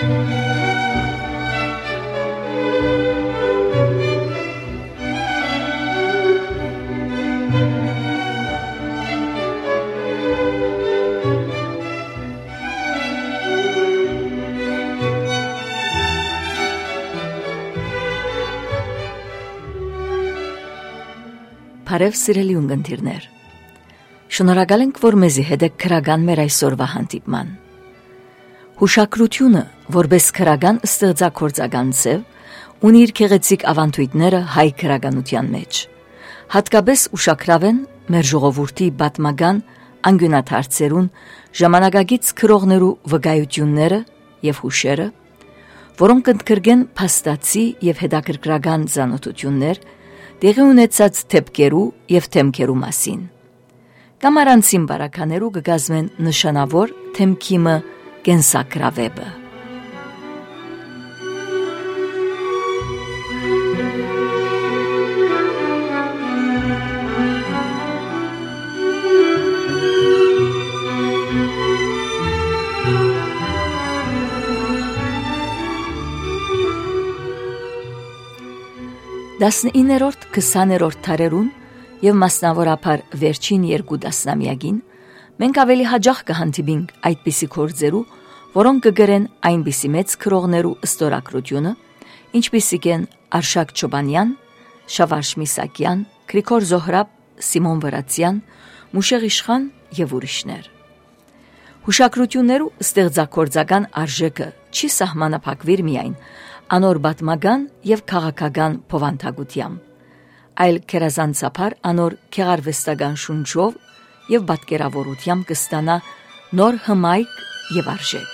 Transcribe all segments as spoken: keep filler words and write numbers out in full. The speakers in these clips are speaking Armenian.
Բարև սիրելի ունգընտիրներ, շնորհակալ ենք, որ մեզի հետ եք քրական մեր այսօրվա հանդիպման։ Հուշակրությունը, որպես քրական ստեղծագործական ձև, ունի իր գեղեցիկ ավանդույթները հայ քրականության մեջ։ Հատկապես ուշագրավ են մեր ժողովրդի պատմական անկյունաթարցերուն ժամանակակից քրողներու վկայությունները եւ հուշերը, որոնք ընդգրկեն փաստացի եւ հետաքրքրական ծանոթություններ տեղի ունեցած թեփքերու եւ թեմքերու մասին։ Կամ առանցին բարականերու կգազմեն նշանավոր թեմքիմը կենսակրավեբը։ տասնիններորդ քսաներորդ դարերուն եւ մասնավորապես վերջին երկու տասնամյակին մենք ավելի հաճախ կհանդիպենք այդպիսի գործերու, որոնք կգրեն այնպիսի մեծ քրողներու ստորագրությունը, ինչպիսիք են Արշակ Չոբանյան, Շավարժ Միսակյան, Գրիգոր Զոհրաբ, Սիմոն Վրացյան, Մուշեղ Իշխան եւ ուրիշներ։ Հուշակրություններու ստեղծագործական արժեքը չի սահմանափակվիր միայն անոր պատմական եւ քաղաքական փոխանցագությամբ, այլ քերազանցապար անոր քեղարվեստական շունչով եւ պատկերավորությամբ կստանա նոր հմայք եւ արժեք։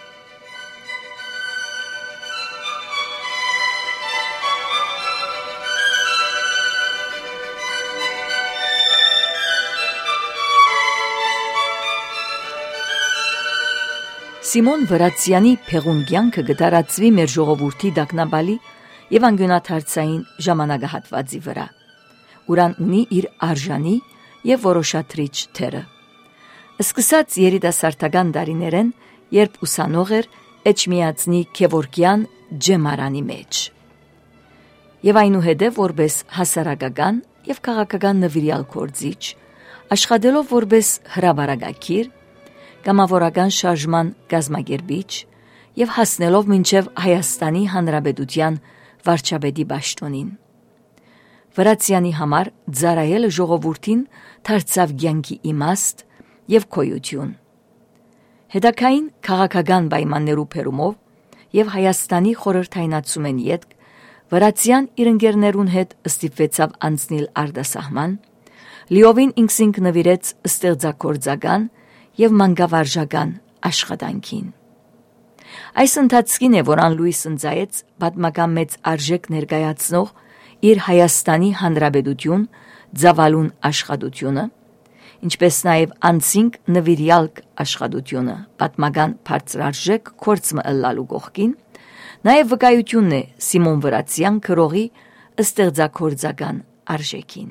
Սիմոն Վրացյանի փեղուն կյանքը կդարածվի մեր ժողովրդի դակնաբալի եւ անկյունաթարցային ժամանակահատվածի վրա, ուրան ունի իր արժանի եւ որոշատրիչ թերը։ Սկսած երիտասարդական դարիներեն, երբ ուսանող էր Էջմիածնի Քևորքյան ջեմարանի մեջ, եւ այնուհետեւ որպես հասարակական եւ քաղաքական նվիրյալ գործիչ, աշխատելով որպես հրաբարակագիր, կամավորական շարժման գազմագերբիչ եւ հասնելով մինչեւ Հայաստանի Հանրապետության վարչապետի պաշտոնին։ Վրացյանի համար ծառայելը ժողովրդին դարձավ կյանքի իմաստ եւ գոյություն։ Հետագային քաղաքական պայմաններու բերումով եւ Հայաստանի խորհրդայնացումեն ետք Վրացյան իր ընկերներուն հետ ստիպվեցավ անցնել արտասահման, լիովին ինքսինք նվիրեց ստեղծագործական եւ մանկավարժական աշխատանքին։ Այս ընթացքին է, որ ան Լուիս ընծայեց պատմական մեծ արժեք ներկայացնող իր Հայաստանի Հանրապետություն ծավալուն աշխատությունը, ինչպես նաև անցինք նվիրյալ աշխատությունը, պատմական բարձրարժեք գործը ըլլալու կողքին, նաև վկայությունն է Սիմոն Վրացյան քրողի ստեղծագործական արժեքին։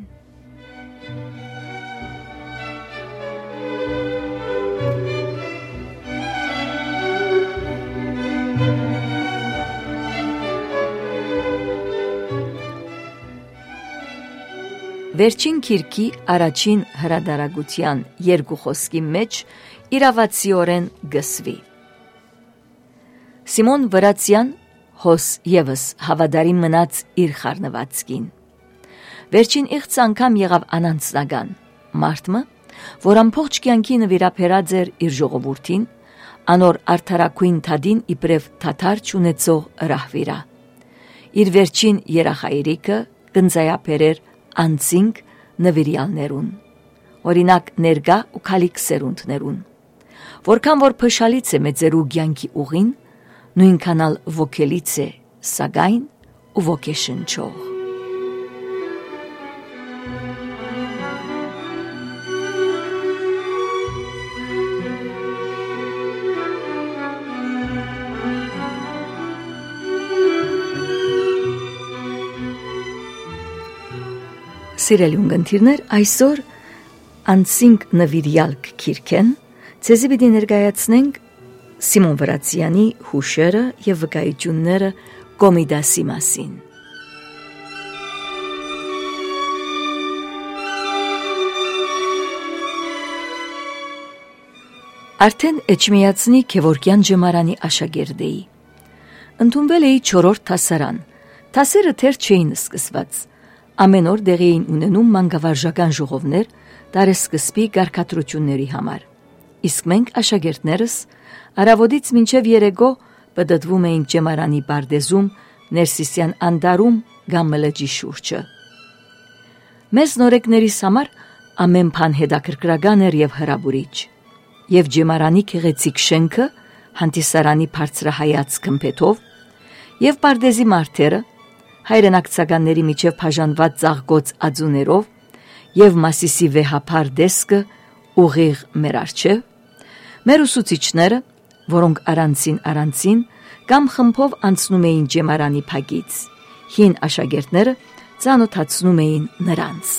Վերջին քիրքի առաջին հրադարագության երկու խոսքի մեջ իրավացիորեն գսվի։ Սիմոն Վրացյան հոս եւս հավատարիմ մնաց իր խառնվածքին։ Վերջին իղծ անգամ եղավ անանցնական մարդը, որ ամբողջ կյանքի նվիրաբերած էր իր ժողովրդին, անոր արդարակույն թադին իբրև թաթար չունեցող ռահվիրա։ Իր վերջին երախայրիկը կնձայաբերեր անցինք նվիրյալներուն, օրինակ ներգա ու քալիք սերունդներուն, որքան որ փշալից է մեծերու կյանքի ուղին, նույնքանալ ոգելից է սակայն ու ոգեշնչող։ Սիրելի ունգընտիրներ, այսօր անցինք նվիրյալ քիրքեն, ցեզի պիտի ներկայացնենք Սիմոն Վրացյանի հուշերը եւ վկայությունները Կոմիդասի մասին։ Արդեն Էջմիածնի Քևորկյան ջեմարանի աշակերտ էի։ Ընդունվել էի չորրորդ դասարան։ Դասերը թեր չէին սկսված։ Ամեն օր դեղի էին ունենում մանկավարժական ժողովներ տարեսկզբի կարգադրությունների համար։ Իսկ մենք աշակերտներս առավոտից մինչև երեկո պտտվում էինք ջեմարանի բարդեզում, Ներսիսյան անտառում կամ մլեջի շուրջը։ Մեզ նորեկներիս համար ամեն բան հետաքրքրական էր եւ հրաբուրիչ։ Եվ ջեմարանի գեղեցիկ շենքը հանդիսարանի բարձրահայաց գմբեթով եւ բարդեզի մարտերը հայրենակցականների միջև բաժանված ծաղկոց ածուներով եւ Մասիսի վեհապար դեսկը ուղիղ մեր առջև, մեր ուսուցիչները, որոնք առանցին առանցին կամ խմբով անցնում էին ջեմարանի փակից, հին աշակերտները ծանոթացնում էին նրանց։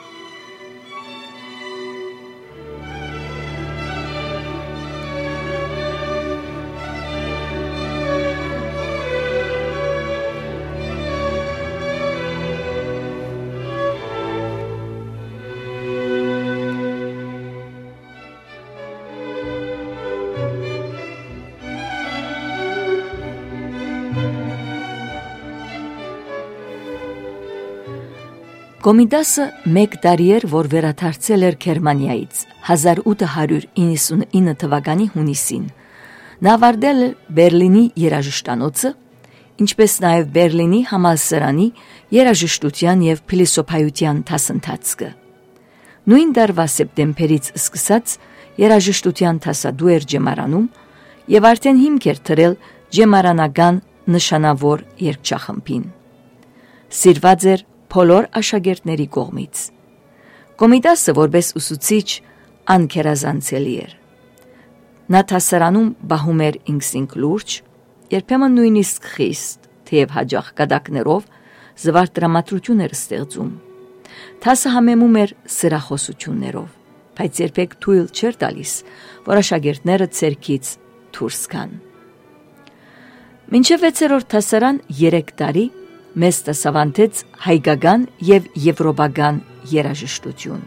Կոմիդասը մեկ տարի էր, որ վերադարձել էր Գերմանիայից հազար ութ հարյուր իննսունինը թվականի հունիսին։ Նա ավարտել էր Բերլինի երաժշտանոցը, ինչպես նաև Բերլինի համալսարանի երաժշտության եւ փիլիսոփայության դասընթացը։ Նույն տարվա սեպտեմբերից սկսած երաժշտության դասադու էր ջեմարանում եւ արդեն հիմք էր դրել ջեմարանական նշանավոր երգչախմբին։ Սիրված էր բոլոր աշակերտների կողմից։ Կոմիդասը որպես ուսուցիչ անկերազանցելի էր։ Նա դասարանում բահում էր ինքսինք լուրջ, երբեմն նույնիսկ խիստ, թեև հաջող կատակներով զվարթ դրամատրություն էր ստեղծում։ Դասը համեմում էր սրախոսություններով, բայց երբեք թույլ չէր տալիս, որ աշակերտները ցերքից դուրս գան։ Մինչև վեցերորդ դասարան երեք տարի մեզ դասավանդեց հայկական եւ եվրոպական երաժշտություն։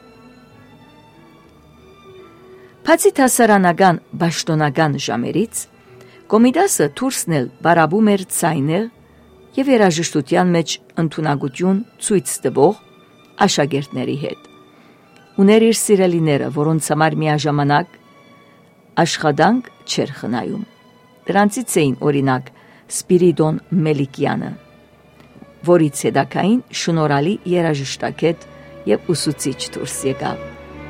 Բացի դասարանական պաշտոնական ժամերից, Կոմիդասը դուրսն էլ բարաբում էր ցայներ եւ երաժշտության մեջ ընդունակություն ցույց տվող աշակերտների հետ։ Ուներ իր սիրելիները, որոնց համար միաժամանակ աշխատանք չէր խնայում։ Դրանցից էին օրինակ Սպիրիդոն Մելիքյանը, որից հետագային շնորհալի երաժշտագետ եւ ուսուցիչ դուրս եկավ։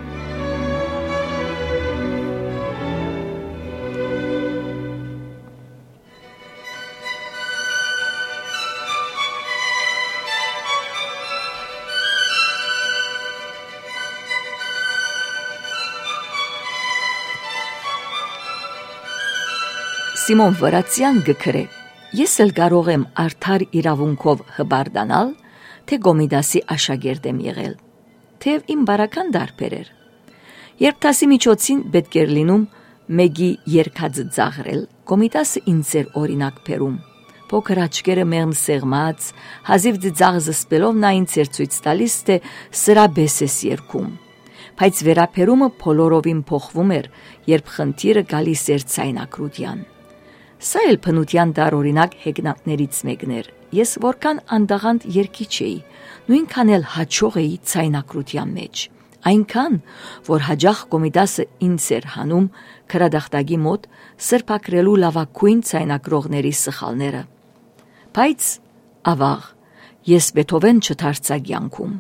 Սիմոն Վրացյան գկրե. Ես էլ կարող եմ արդար իրավունքով հբարդանալ, թե Կոմիդասի աշակերտ եմ եղել, թեև իմ բարական դարբեր էր։ Երբ դասի միջոցին պետք էր լինում մեկի երգածը ծաղրել, Կոմիդասը ինձ էր օրինակ բերում։ Փոքր աչքերը մեղմ սեղմած, հազիվ ծիծաղ զսպելով նա ինձ էր ցույց տալիս, թե սրա բես ես երգում։ Բայց վերապերումը բոլորովին փոխվում էր, երբ խնդիրը գալիս էր ցայնակրության։ Սա էլ փնության տարօրինակ հեգնատներից մեկն էր։ Ես որքան անդաղանդ երգիչ էի, նույնքան էլ հաճող էի ցայնակրության մեջ։ Այնքան, որ հաջող Կոմիդասը ինձ էր հանում քրադախտագի մոտ սրբակրելու լավագույն ցայնակրողների սխալները։ Բայց ավաղ ես Բեթհովեն չդարձա կյանքում։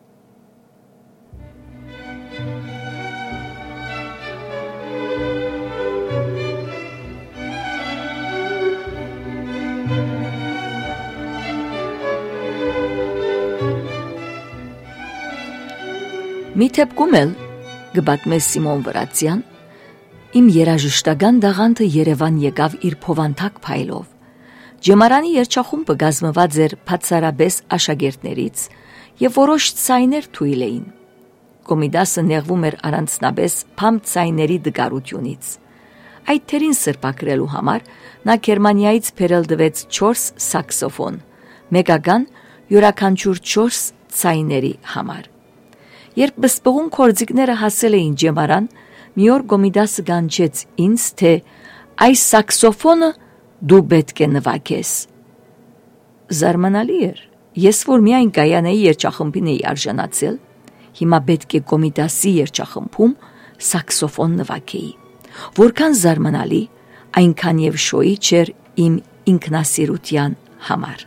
Մի թեփքում էլ գբատմես Սիմոն Վրացյան, իմ երաժշտական դաղանթը Երևան եկավ իր փովանթակ փայլով։ Ջեմարանի երգչախումբը գազմված էր բացառապես աշակերտներից եւ որոշ ցայներ թույլ էին։ Կոմիդասը նեղվում էր առանձնապես փամ ցայների դգարությունից։ Այդ թերին սրբակրելու համար նա Գերմանիայից բերել տվեց չորս սաքսոֆոն, մեկական յուրաքանչյուր չորս ցայների համար։ Երբ բսպղուն կորձիկները հասել էին ջեմարան, մի օր Կոմիդասը գանչեց ինձ, թե այս սաքսոֆոնը դու պետք է նվագես։ Զարմանալի էր, ես որ միայն Գայանայի երգչախմբին էի արժանացել, հիմա պետք է Կոմիդասի երգչախմբում սաքսոֆոն նվագեի։ Որքան զարմանալի, այնքան եւ շոյի չէր իմ ինքնասիրության համար։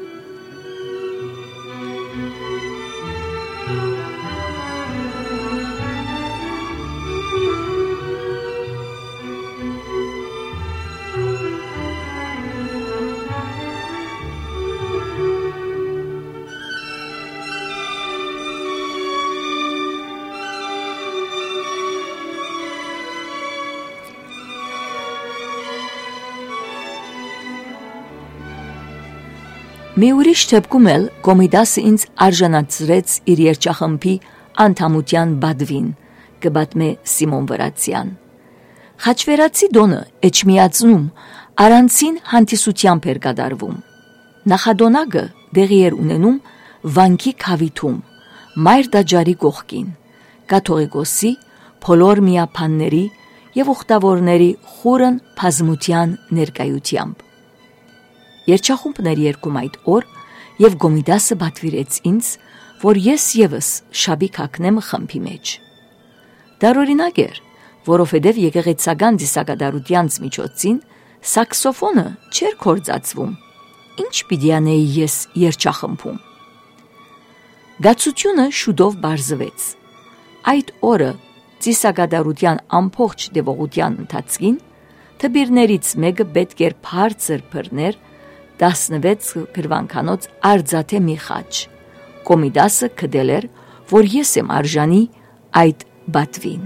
Մի ուրիշ դեպքում էլ Կոմիդասը ինձ արժանացրեց իր երգչախմբի անդամության բադվին, կբատմե Սիմոն Վրացյան։ Խաչվերացի դոնը էջմիածնում առանցին հանդիսությամբ էր կատարվում։ Նախադոնագը դեղի էր ունենում վանքի քավիթում, մայր դաջարի կողքին, կաթողիկոսի, բոլոր միապանների եւ ուխտավորների խորն բազմության ներկայությամբ։ Երգչախումբն էր երգում այդ օր, եւ Կոմիդասը բատվիրեց ինձ, որ ես եւս շաբիկ հագնեմ խմբի մեջ։ Դարօրինակ էր, որովհետեւ եկեղեցական դիսակատարությանց միջոցին սաքսոֆոնը չէր կործածվում։ Ինչ պիտի անեի ես երգչախմբում։ Գացությունը շուտով բարձվեց։ Այդ օրը դիսակատարության ամբողջ դեպողության ընթացքին թբիրներից մեկը պետք էր բարձր բռներ տասնվեց գրվանքանոց արձաթե մի խաչ։ Կոմիդասը քդել էր, որ ես եմ արժանի այդ բատվին։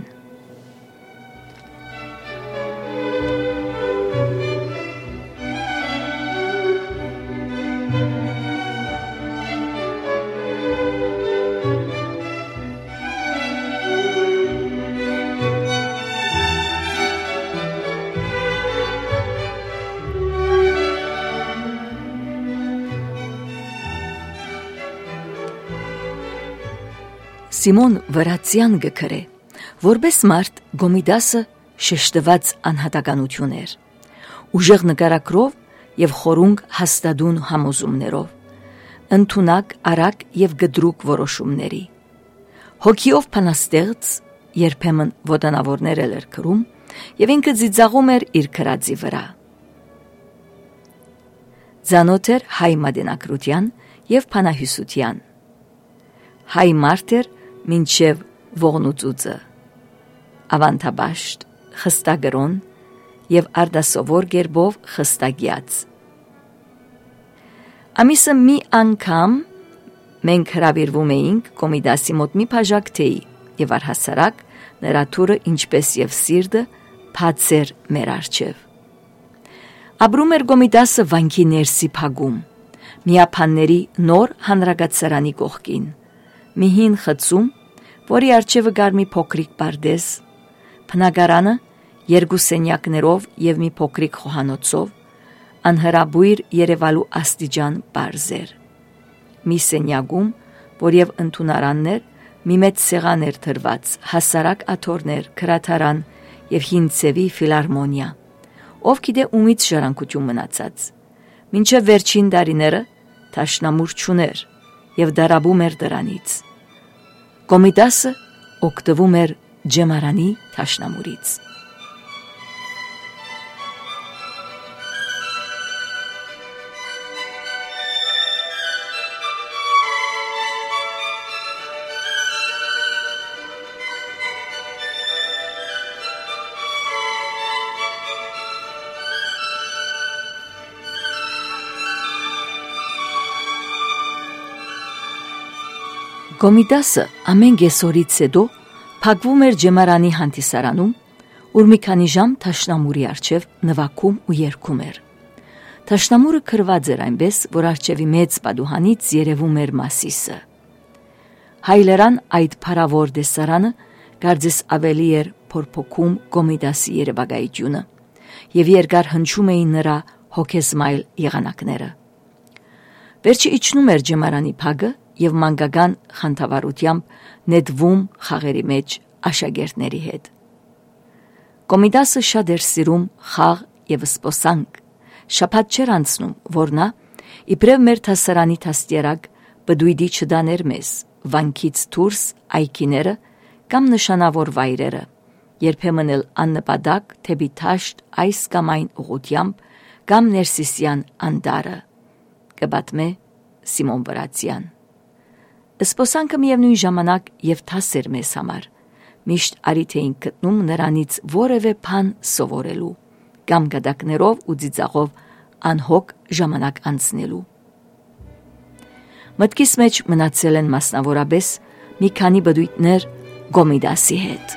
Սիմոն Վրացյան գքրե, որպես մարդ Կոմիդասը շեշտված անհատականություն էր, ուժեղ նկարագրով եւ խորունգ հաստատուն համոզումներով, ընդունակ, արագ եւ գդրուկ որոշումների, հոգիով փանաստեղծ, երբեմն ոտանավորներ էր կրում եւ ինքը ծիծաղում էր իր քրածի վրա։ Ծանոթ էր հայ մատենագրության եւ փանահյուսության, հայ մարդ էր մինչև ողնուծուծը, ավանթաբաշտ, խստագրոն եւ արդասովոր գերբով խստագյաց։ Ամիսը մի անգամ մենք հրավիրվում էինք Կոմիդասի մոտ մի բաժակ թեյի եւ առհասարակ նրա թուրը ինչպես եւ սիրտը բաց էր մեր առջև։ Ապրում էր Կոմիդասը վանքի ներսի փագում, միապանների նոր հանրագացարանի կողքին, մի հին խցում, որի առջևը կար մի փոքրիկ պարդես, փնագարանը երկու սենյակներով եւ մի փոքրիկ խոհանոցով, անհրաբույր երևալու աստիճան բարձր։ Մի սենյակում, որ եւ ընդունարանն էր, մի մեծ սեղան էր դրված, հասարակ աթոռներ, քրաթարան եւ հին ցևի ֆիլարմոնիա, ով գիտե ումից ժառանգություն մնացած։ Մինչև վերջին տարիները թաշնամուր չուներ եւ դարաբում էր դրանից։ Կոմիդասը օգտվում էր ջեմարանի թաշնամուրից։ Կոմիդասը ամեն կեսօրից հետո փակվում էր ջեմարանի հանդիսարանում, ուր մի քանի ժամ թաշնամուրի առջև նվագում ու երգում էր։ Թաշնամուրը քրված էր այնպես, որ առջևի մեծ պատուհանից երևում էր Մասիսը։ Հայլերան այդ փարավոր դեսարանը կարծես ավելի էր փորփոքում Կոմիդասի երևակայությունը, և երկար հնչում էին նրա հոգեզմայլ եղանակները։ Վերջը իջնում էր ջմարանի փագը և մանկական խանդավառությամբ նետվում խաղերի մեջ աշակերտների հետ։ Կոմիդասը շատ էր սիրում խաղ և զբոսանք, շաբաթ չէր անցնում, որ նա, իբրև մեր դասարանի դաստիարակ, բդույդի չտաներ մեզ վանքից դուրս այգիները կամ նշանավոր վայրերը, երբեմն էլ աննպատակ թեպի դաշտ այս կամ այն ուղղությամբ կամ Ներսիսյան անտառը, կպատմե Սիմոն Վրացյան։ Զբոսանքը միևնույն ժամանակ և դաս էր մեզ համար, միշտ արիթ էինք գտնում նրանից որևէ բան սովորելու կամ գդակներով ու ծիծաղով անհոգ ժամանակ անցնելու։ Մտքիս մեջ մնացել են մասնավորապես մի քանի բդույթներ Կոմիդասի հետ։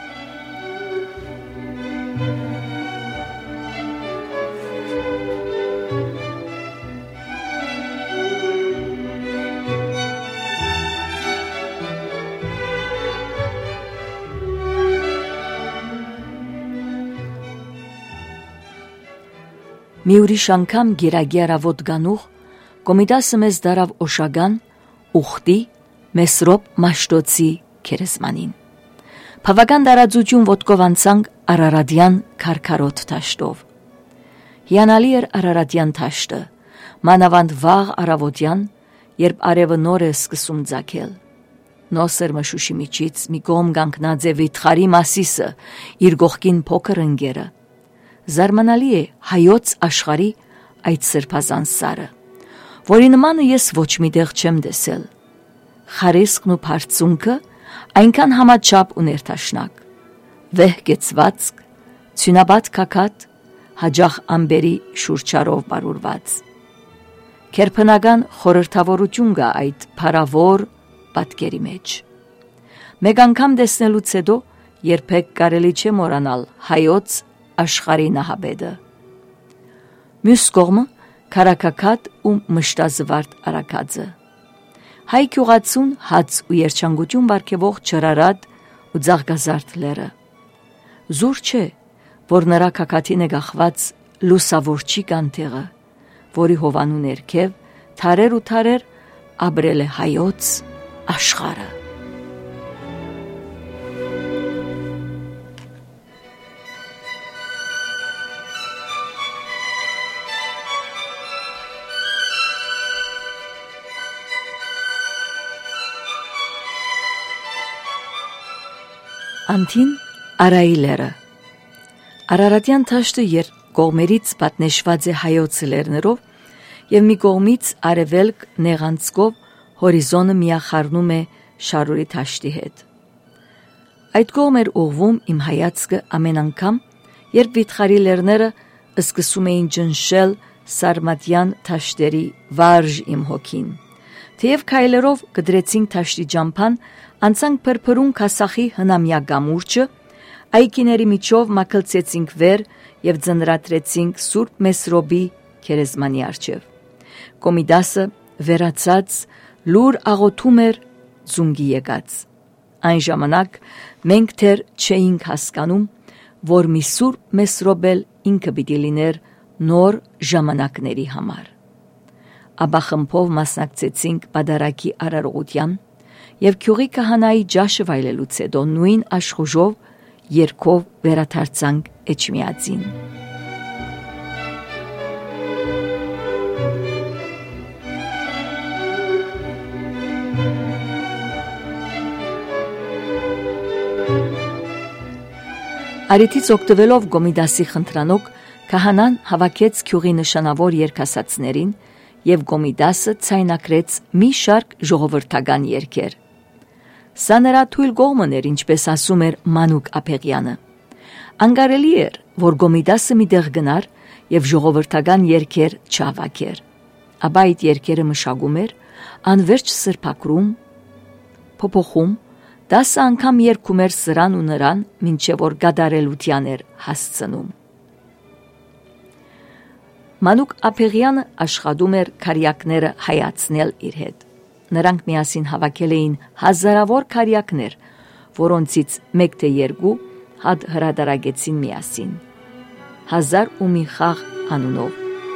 Մի ուրիշ անգամ գերագի առավոտ գանուղ Կոմիդասը մեզ դարավ Օշագան ուխտի Մեսրոպ Մաշտոցի քերեզմանին։ Բավական տարածություն ոտքով անցանք Արարատյան քարքարոտ դաշտով։ Հիանալի էր Արարատյան դաշտը, մանավանդ վաղ առավոտյան, երբ արևը նոր է սկսում ձագել։ Նոսր մշուշի միջից մի կողմ կանգնած է վիթխարի Մասիսը, իր գողքին փոքր ընկերը։ Զարմանալի է հայոց աշխարհի այդ սրբազան սարը, որի նմանը ես ոչ մի տեղ չեմ տեսել։ Խարիսկն ու բարձունքը այնքան համաչափ ու ներդաշնակ, վեհ գեցվածք, ցյունաբադ քաքատ, հաջող ամբերի շուրջարով բարուրված։ Քերբնական խորհրդավորություն կա այդ փարավոր պատկերի մեջ։ Մեկ անգամ տեսնելուց հետո երբեք կարելի չէ մոռանալ հայոց աշխարհի նահաբեդը։ Մյուս կողմը քարակակատ ու մշտազվարդ արաքածը։ Հայ գյուղացուն հաց ու երջանկություն բարգեւող չրարատ ու ձաղկազարդ լերը։ Զուր չէ, որ նրա քակաթին է գախված լուսավորչի կանտեղը, որի հովանու ներքև թարեր ու թարեր ապրել է հայոց աշխարհը։ Անտին Արայի լերը։ Արարատյան դաշտը երբ կողմերից պատնեշված է հայոց լեռներով և մի կողմից արևելք նեղանցքով հորիզոնը միախառնում է Շարուրի դաշտի հետ։ Այդ կողմ էր ուղղվում իմ հայացքը ամեն անգամ, երբ վիթխարի լեռները սկսում էին ճնշել Սարմատյան դաշտերի վարժ իմ հոգին։ Թեև քայլերով կդրեցինք դաշտի ջամփան, անցանք փրփրուն քասախի հնամյա գամուրջը, այգիների միջով մաքլցեցինք վեր և ձնրատրեցինք Սուրբ Մեսրոպի քերեզմանի առջև։ Կոմիդասը վերացած լուր աղոթում էր ձունգի եկած։ Այն ժամանակ մենք դեռ չէինք հասկանում, որ մի Սուրբ Մեսրոպ էլ ինքը պիտի լիներ նոր ժամանակների համար։ Ապա խմբով մասնակցեցինք պատարագի արարողության և գյուղի քահանայի ջաշը վայելելուց հետո նույն աշխուժով երգով վերադարձանք Էջմիածին։ Արիթից օգտվելով Կոմիդասի խնդրանոք, քահանան հավաքեց գյուղի նշանավոր երգասացներին և Կոմիդասը ցայնակրեց մի շարք ժողովրդական երգեր։ Սա նրա թույլ կողմն էր, ինչպես ասում էր Մանուկ Ափեղյանը։ Անկարելի էր, որ Կոմիդասը մի տեղ գնար և ժողովրդական երգեր չհավաքեր։ Ապա այդ երգերը մշակում էր, անվերջ սրբակրում, փոփոխում, դասը անգամ երգում էր սրան ու նրան, մինչև որ գադարելության էր հասցնում։ Մանուկ Ափեղյանը աշխատում էր քարյակները հայացնել իր հետ։ Նրանք միասին հավաքել էին հազարավոր քարյակներ, որոնցից մեկ թե երկու հատ հրատարակեցին միասին։ հազար ու մի խաղ անունով։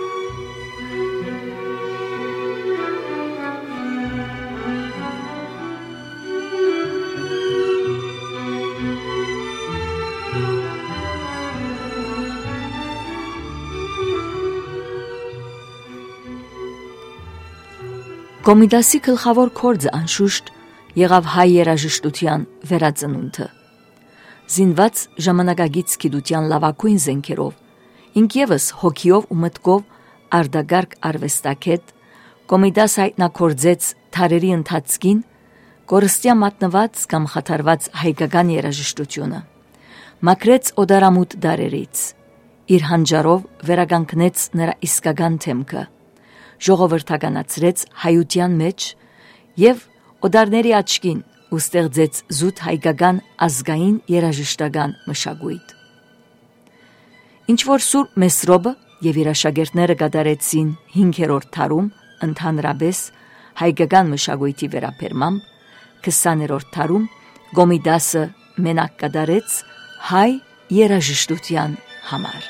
Կոմիդասի գլխավոր գործը անշուշտ եղավ հայ երաժշտության վերածնունդը։ Զինված ժամանակագից գիտության լավագույն զենքերով, ինքևս հոգիով ու մտքով արդագարգ արվեստագետ, Կոմիդաս հայտնագործեց թարերի ընթացքին կորստյա մատնված կամ խաթարված հայկական երաժշտությունը, մաքրեց օդարամուտ դարերից, իր հանճարով վերականգնեց նրա իսկական թեմքը, ժողովրդականացրեց հայության մեջ և օդարների աչքին ու ստեղծեց զուտ հայկական ազգային երաժշտական մշակույթ։ Ինչ որ Սուրբ Մեսրոպը և իր աշակերտները կատարեցին հինգերորդ դարում ընդհանրապես հայկական մշակույթի վերաբերմամբ, քսաներորդ դարում Կոմիդասը մենակ կատարեց հայ երաժշտության համար։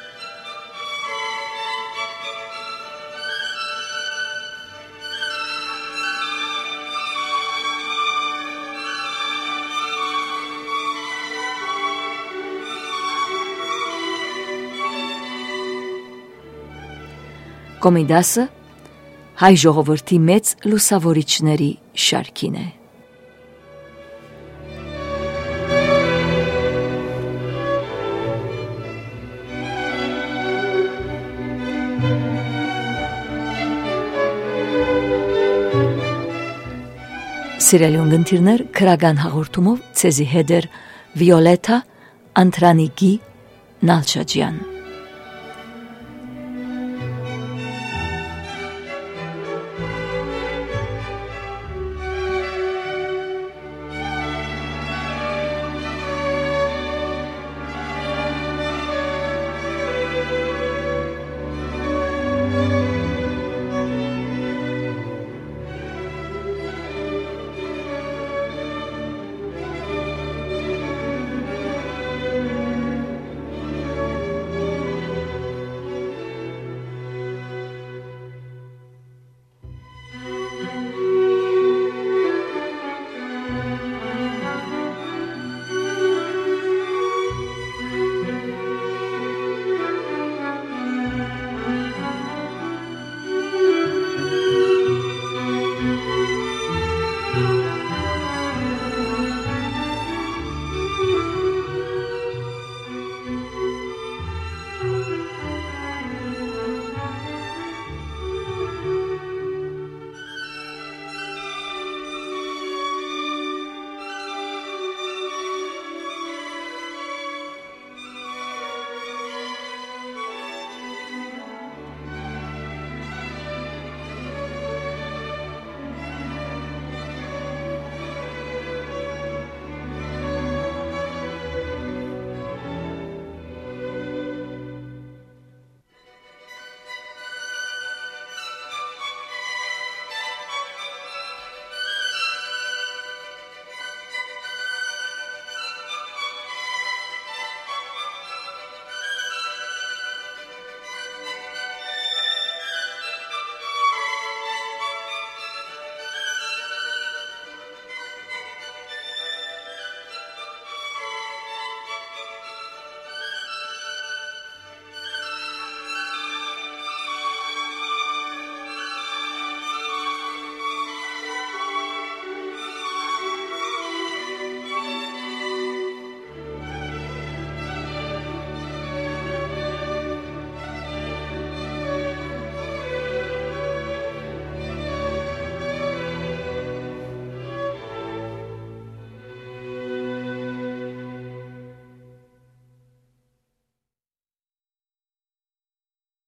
Կոմիդասը հայ ժողովրդի մեծ լուսավորիչների շարքին է։ Սիրելի ունգընտիրներ, քրական հաղորդումով ցեզի հետ էր Վիոլետա Անտրանիկի Նալչաջյան։